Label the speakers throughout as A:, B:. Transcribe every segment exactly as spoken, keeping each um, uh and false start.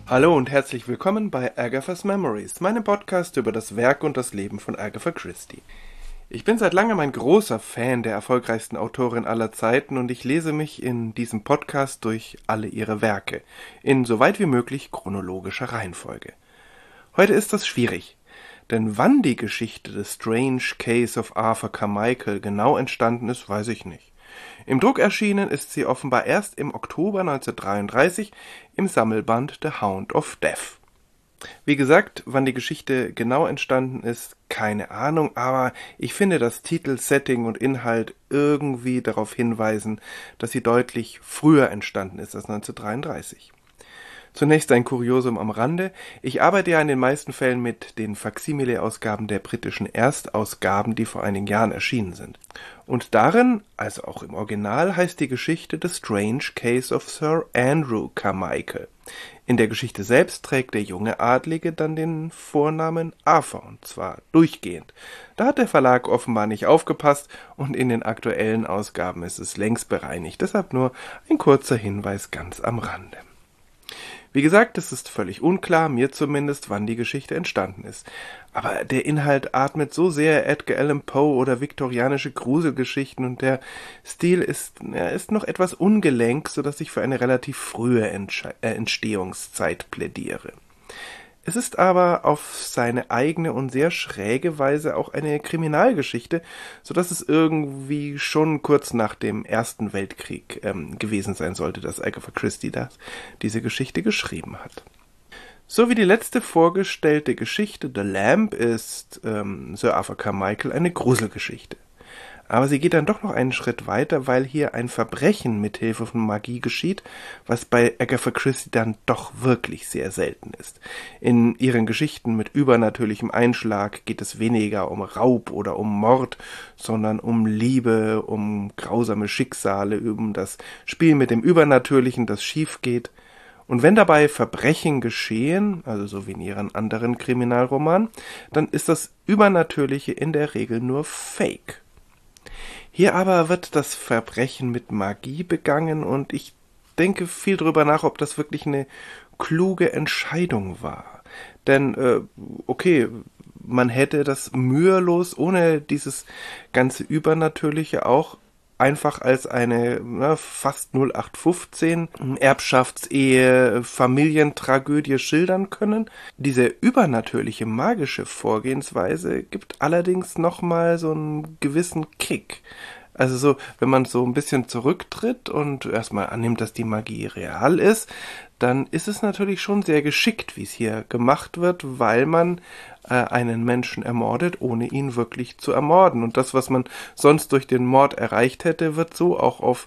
A: Hallo und herzlich willkommen bei Agatha's Memories, meinem Podcast über das Werk und das Leben von Agatha Christie. Ich bin seit langem ein großer Fan der erfolgreichsten Autorin aller Zeiten und ich lese mich in diesem Podcast durch alle ihre Werke, in so weit wie möglich chronologischer Reihenfolge. Heute ist das schwierig, denn wann die Geschichte The Strange Case of Arthur Carmichael genau entstanden ist, weiß ich nicht. Im Druck erschienen ist sie offenbar erst im Oktober neunzehnhundertdreiunddreißig im Sammelband The Hound of Death. Wie gesagt, wann die Geschichte genau entstanden ist, keine Ahnung, aber ich finde, dass Titel, Setting und Inhalt irgendwie darauf hinweisen, dass sie deutlich früher entstanden ist als neunzehnhundertdreiunddreißig. Zunächst ein Kuriosum am Rande. Ich arbeite ja in den meisten Fällen mit den Faksimile-Ausgaben der britischen Erstausgaben, die vor einigen Jahren erschienen sind. Und darin, also auch im Original, heißt die Geschichte The Strange Case of Sir Andrew Carmichael. In der Geschichte selbst trägt der junge Adlige dann den Vornamen Arthur, und zwar durchgehend. Da hat der Verlag offenbar nicht aufgepasst und in den aktuellen Ausgaben ist es längst bereinigt. Deshalb nur ein kurzer Hinweis ganz am Rande. Wie gesagt, es ist völlig unklar, mir zumindest, wann die Geschichte entstanden ist. Aber der Inhalt atmet so sehr Edgar Allan Poe oder viktorianische Gruselgeschichten und der Stil ist, er ist noch etwas ungelenk, sodass ich für eine relativ frühe Entsche- äh, Entstehungszeit plädiere. Es ist aber auf seine eigene und sehr schräge Weise auch eine Kriminalgeschichte, sodass es irgendwie schon kurz nach dem Ersten Weltkrieg ähm, gewesen sein sollte, dass Agatha Christie das, diese Geschichte geschrieben hat. So wie die letzte vorgestellte Geschichte The Lamp ist ähm, Sir Arthur Carmichael eine Gruselgeschichte. Aber sie geht dann doch noch einen Schritt weiter, weil hier ein Verbrechen mit Hilfe von Magie geschieht, was bei Agatha Christie dann doch wirklich sehr selten ist. In ihren Geschichten mit übernatürlichem Einschlag geht es weniger um Raub oder um Mord, sondern um Liebe, um grausame Schicksale, um das Spiel mit dem Übernatürlichen, das schief geht. Und wenn dabei Verbrechen geschehen, also so wie in ihren anderen Kriminalromanen, dann ist das Übernatürliche in der Regel nur Fake. Hier aber wird das Verbrechen mit Magie begangen und ich denke viel drüber nach, ob das wirklich eine kluge Entscheidung war. Denn, äh, okay, man hätte das mühelos, ohne dieses ganze Übernatürliche auch einfach als eine na, fast null acht fünfzehn Erbschaftsehe, Familientragödie schildern können. Diese übernatürliche, magische Vorgehensweise gibt allerdings nochmal so einen gewissen Kick. Also so, wenn man so ein bisschen zurücktritt und erstmal annimmt, dass die Magie real ist, dann ist es natürlich schon sehr geschickt, wie es hier gemacht wird, weil man äh, einen Menschen ermordet, ohne ihn wirklich zu ermorden. Und das, was man sonst durch den Mord erreicht hätte, wird so auch auf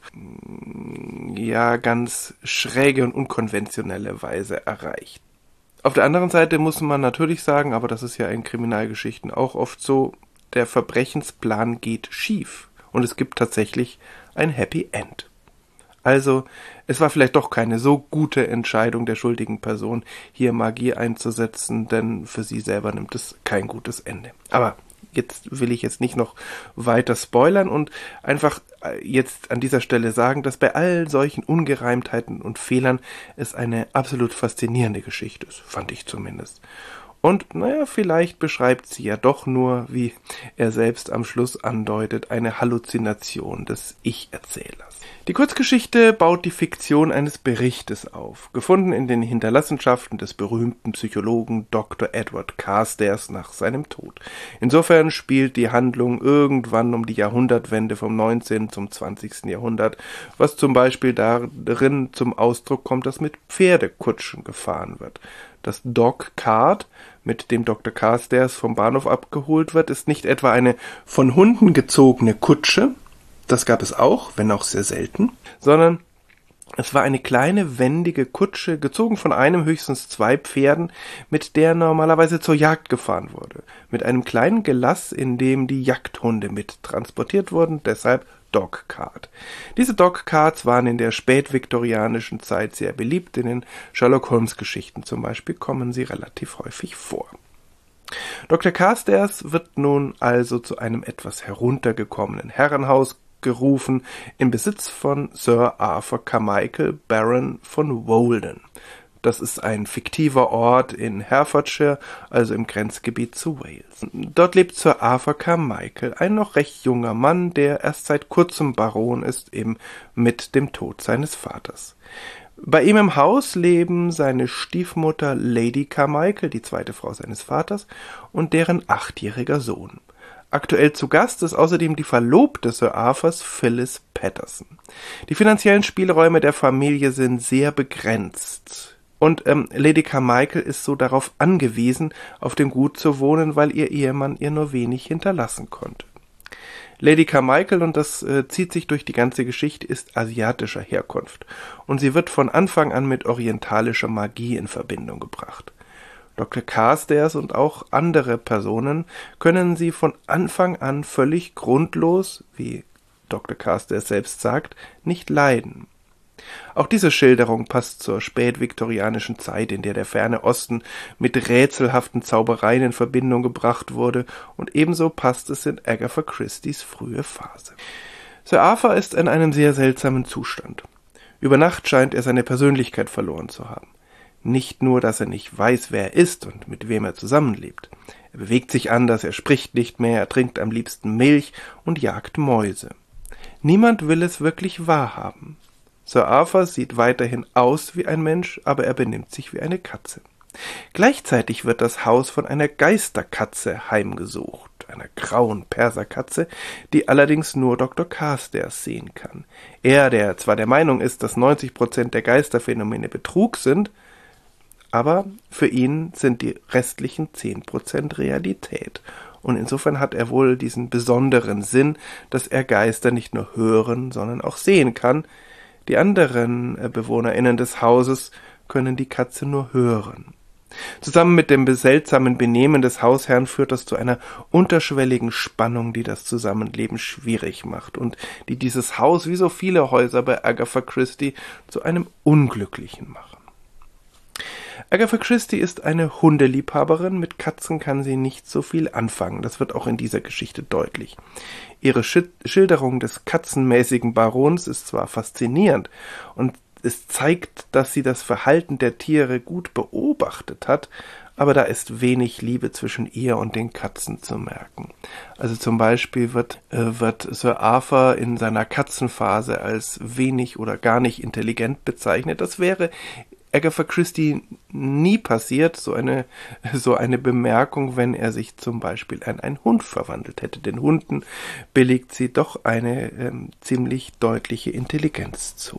A: ja ganz schräge und unkonventionelle Weise erreicht. Auf der anderen Seite muss man natürlich sagen, aber das ist ja in Kriminalgeschichten auch oft so, der Verbrechensplan geht schief. Und es gibt tatsächlich ein Happy End. Also, es war vielleicht doch keine so gute Entscheidung der schuldigen Person, hier Magie einzusetzen, denn für sie selber nimmt es kein gutes Ende. Aber jetzt will ich jetzt nicht noch weiter spoilern und einfach jetzt an dieser Stelle sagen, dass bei all solchen Ungereimtheiten und Fehlern es eine absolut faszinierende Geschichte ist, fand ich zumindest. Und, naja, vielleicht beschreibt sie ja doch nur, wie er selbst am Schluss andeutet, eine Halluzination des Ich-Erzählers. Die Kurzgeschichte baut die Fiktion eines Berichtes auf, gefunden in den Hinterlassenschaften des berühmten Psychologen Doktor Edward Carstairs nach seinem Tod. Insofern spielt die Handlung irgendwann um die Jahrhundertwende vom neunzehnten zum zwanzigsten Jahrhundert, was zum Beispiel darin zum Ausdruck kommt, dass mit Pferdekutschen gefahren wird. Das Dog-Cart, mit dem Doktor Carstairs vom Bahnhof abgeholt wird, ist nicht etwa eine von Hunden gezogene Kutsche, das gab es auch, wenn auch sehr selten, sondern es war eine kleine, wendige Kutsche, gezogen von einem, höchstens zwei Pferden, mit der normalerweise zur Jagd gefahren wurde, mit einem kleinen Gelass, in dem die Jagdhunde mit transportiert wurden, deshalb Dog-Cart. Diese Dog-Carts waren in der spätviktorianischen Zeit sehr beliebt, in den Sherlock-Holmes-Geschichten zum Beispiel kommen sie relativ häufig vor. Doktor Carstairs wird nun also zu einem etwas heruntergekommenen Herrenhaus gerufen, im Besitz von Sir Arthur Carmichael, Baron von Walden. Das ist ein fiktiver Ort in Hertfordshire, also im Grenzgebiet zu Wales. Dort lebt Sir Arthur Carmichael, ein noch recht junger Mann, der erst seit kurzem Baron ist, eben mit dem Tod seines Vaters. Bei ihm im Haus leben seine Stiefmutter Lady Carmichael, die zweite Frau seines Vaters, und deren achtjähriger Sohn. Aktuell zu Gast ist außerdem die Verlobte Sir Arthurs, Phyllis Patterson. Die finanziellen Spielräume der Familie sind sehr begrenzt. Und ähm, Lady Carmichael ist so darauf angewiesen, auf dem Gut zu wohnen, weil ihr Ehemann ihr nur wenig hinterlassen konnte. Lady Carmichael, und das äh, zieht sich durch die ganze Geschichte, ist asiatischer Herkunft. Und sie wird von Anfang an mit orientalischer Magie in Verbindung gebracht. Doktor Carstairs und auch andere Personen können sie von Anfang an völlig grundlos, wie Doktor Carstairs selbst sagt, nicht leiden. Auch diese Schilderung passt zur spätviktorianischen Zeit, in der der ferne Osten mit rätselhaften Zaubereien in Verbindung gebracht wurde, und ebenso passt es in Agatha Christies frühe Phase. Sir Arthur ist in einem sehr seltsamen Zustand. Über Nacht scheint er seine Persönlichkeit verloren zu haben. Nicht nur, dass er nicht weiß, wer er ist und mit wem er zusammenlebt. Er bewegt sich anders, er spricht nicht mehr, er trinkt am liebsten Milch und jagt Mäuse. Niemand will es wirklich wahrhaben. Sir Arthur sieht weiterhin aus wie ein Mensch, aber er benimmt sich wie eine Katze. Gleichzeitig wird das Haus von einer Geisterkatze heimgesucht, einer grauen Perserkatze, die allerdings nur Doktor Carstairs sehen kann. Er, der zwar der Meinung ist, dass neunzig Prozent der Geisterphänomene Betrug sind, aber für ihn sind die restlichen zehn Prozent Realität. Und insofern hat er wohl diesen besonderen Sinn, dass er Geister nicht nur hören, sondern auch sehen kann. Die anderen BewohnerInnen des Hauses können die Katze nur hören. Zusammen mit dem seltsamen Benehmen des Hausherrn führt das zu einer unterschwelligen Spannung, die das Zusammenleben schwierig macht und die dieses Haus, wie so viele Häuser bei Agatha Christie, zu einem Unglücklichen machen. Agatha Christie ist eine Hundeliebhaberin, mit Katzen kann sie nicht so viel anfangen, das wird auch in dieser Geschichte deutlich. Ihre Schilderung des katzenmäßigen Barons ist zwar faszinierend und es zeigt, dass sie das Verhalten der Tiere gut beobachtet hat, aber da ist wenig Liebe zwischen ihr und den Katzen zu merken. Also zum Beispiel wird, äh, wird Sir Arthur in seiner Katzenphase als wenig oder gar nicht intelligent bezeichnet. Das wäre Agatha Christie nie passiert, so eine, so eine Bemerkung, wenn er sich zum Beispiel in einen Hund verwandelt hätte. Den Hunden billigt sie doch eine ähm, ziemlich deutliche Intelligenz zu.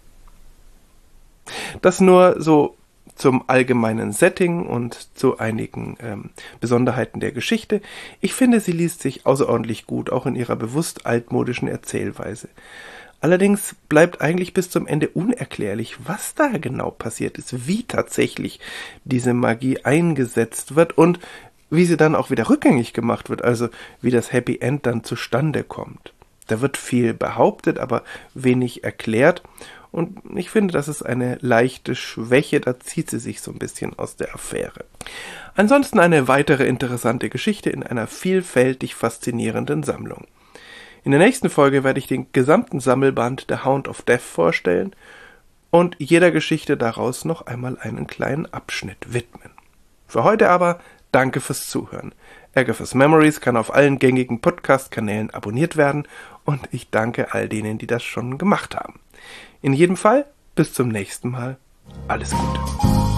A: Das nur so zum allgemeinen Setting und zu einigen ähm, Besonderheiten der Geschichte. Ich finde, sie liest sich außerordentlich gut, auch in ihrer bewusst altmodischen Erzählweise. Allerdings bleibt eigentlich bis zum Ende unerklärlich, was da genau passiert ist, wie tatsächlich diese Magie eingesetzt wird und wie sie dann auch wieder rückgängig gemacht wird, also wie das Happy End dann zustande kommt. Da wird viel behauptet, aber wenig erklärt, und ich finde, das ist eine leichte Schwäche, da zieht sie sich so ein bisschen aus der Affäre. Ansonsten eine weitere interessante Geschichte in einer vielfältig faszinierenden Sammlung. In der nächsten Folge werde ich den gesamten Sammelband The Hound of Death vorstellen und jeder Geschichte daraus noch einmal einen kleinen Abschnitt widmen. Für heute aber danke fürs Zuhören. Agatha's Memories kann auf allen gängigen Podcast-Kanälen abonniert werden und ich danke all denen, die das schon gemacht haben. In jedem Fall, bis zum nächsten Mal. Alles Gute.